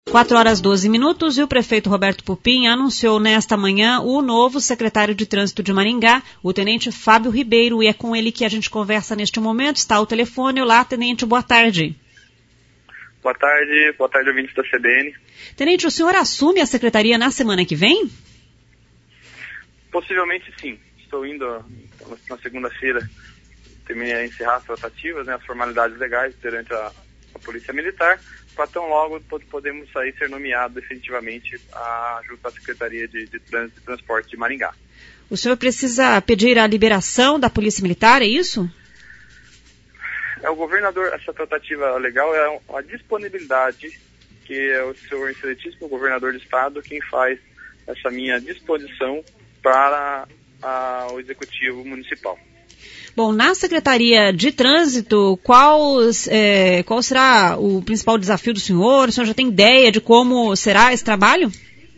4h12 e o prefeito Roberto Pupim anunciou nesta manhã o novo secretário de Trânsito de Maringá, o tenente Fábio Ribeiro, e é com ele que a gente conversa neste momento. Está ao telefone. Olá, tenente, boa tarde. Boa tarde, ouvintes da CBN. Tenente, o senhor assume a secretaria na semana que vem? Possivelmente sim. Estou indo na segunda-feira encerrar as tratativas, as formalidades legais perante a Polícia Militar, para tão logo podemos ser nomeado definitivamente junto à Secretaria de Trânsito e Transporte de Maringá. O senhor precisa pedir a liberação da Polícia Militar, é isso? O governador, essa tratativa legal é a disponibilidade, que é o senhor excelentíssimo governador do estado quem faz essa minha disposição para o Executivo Municipal. Bom, na Secretaria de Trânsito, qual será o principal desafio do senhor? O senhor já tem ideia de como será esse trabalho?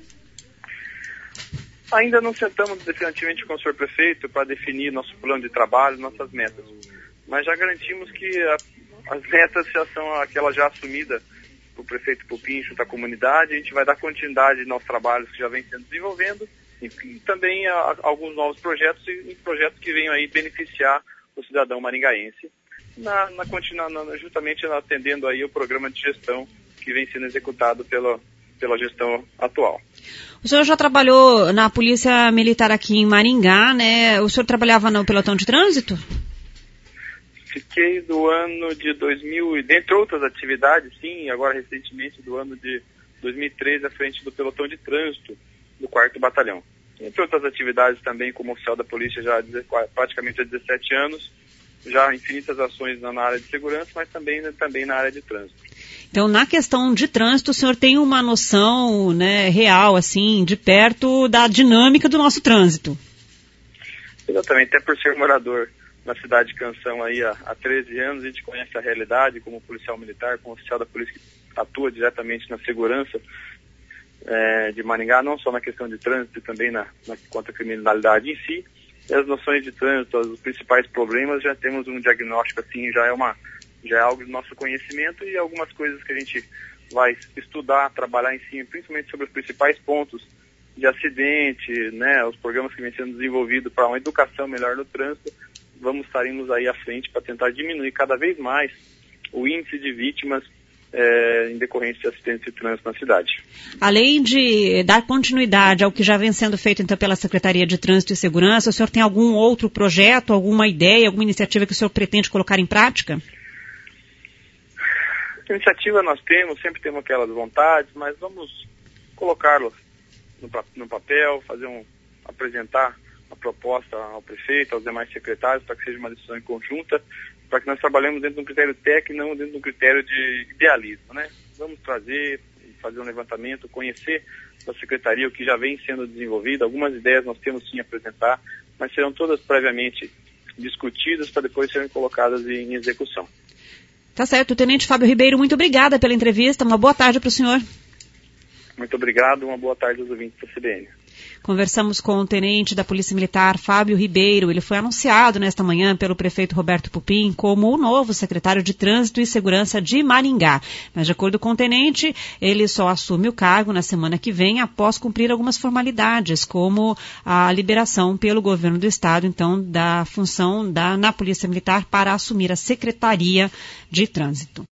Ainda não sentamos definitivamente com o senhor prefeito para definir nosso plano de trabalho, nossas metas. Mas já garantimos que as metas já são aquelas já assumidas pelo prefeito Pupim junto à comunidade. A gente vai dar continuidade aos trabalhos que já vem sendo desenvolvendo e também alguns novos projetos e projetos que venham aí beneficiar o cidadão maringaense, justamente atendendo aí o programa de gestão que vem sendo executado pela gestão atual. O senhor já trabalhou na Polícia Militar aqui em Maringá, né? O senhor trabalhava no pelotão de trânsito? Fiquei do ano de 2000, dentre outras atividades, sim, agora recentemente do ano de 2013 à frente do pelotão de trânsito do 4º Batalhão. Entre outras atividades também como oficial da polícia já há praticamente há 17 anos, já infinitas ações na área de segurança, mas também na área de trânsito. Então, na questão de trânsito, o senhor tem uma noção, real, assim, de perto da dinâmica do nosso trânsito? Exatamente, até por ser morador na cidade de Canção aí há 13 anos, a gente conhece a realidade como policial militar, como oficial da polícia que atua diretamente na segurança de Maringá, não só na questão de trânsito, também contra a criminalidade em si. E as noções de trânsito, os principais problemas, já temos um diagnóstico assim, já é algo do nosso conhecimento e algumas coisas que a gente vai estudar, trabalhar em cima, principalmente sobre os principais pontos de acidente, os programas que vêm sendo desenvolvidos para uma educação melhor no trânsito. Estaremos aí à frente para tentar diminuir cada vez mais o índice de vítimas em decorrência de acidentes de trânsito na cidade. Além de dar continuidade ao que já vem sendo feito então pela Secretaria de Trânsito e Segurança, o senhor tem algum outro projeto, alguma ideia, alguma iniciativa que o senhor pretende colocar em prática? Iniciativa nós sempre temos aquelas vontades, mas vamos colocá-las no papel, apresentar a proposta ao prefeito, aos demais secretários, para que seja uma decisão em conjunta, para que nós trabalhemos dentro de um critério técnico e não dentro de um critério de idealismo, Vamos fazer um levantamento, conhecer da secretaria o que já vem sendo desenvolvido. Algumas ideias nós temos sim a apresentar, mas serão todas previamente discutidas para depois serem colocadas em execução. Tá certo. Tenente Fábio Ribeiro, muito obrigada pela entrevista. Uma boa tarde para o senhor. Muito obrigado. Uma boa tarde aos ouvintes da CBN. Conversamos com o tenente da Polícia Militar, Fábio Ribeiro. Ele foi anunciado nesta manhã pelo prefeito Roberto Pupim como o novo secretário de Trânsito e Segurança de Maringá. Mas, de acordo com o tenente, ele só assume o cargo na semana que vem após cumprir algumas formalidades, como a liberação pelo governo do estado, então, da função na Polícia Militar para assumir a Secretaria de Trânsito.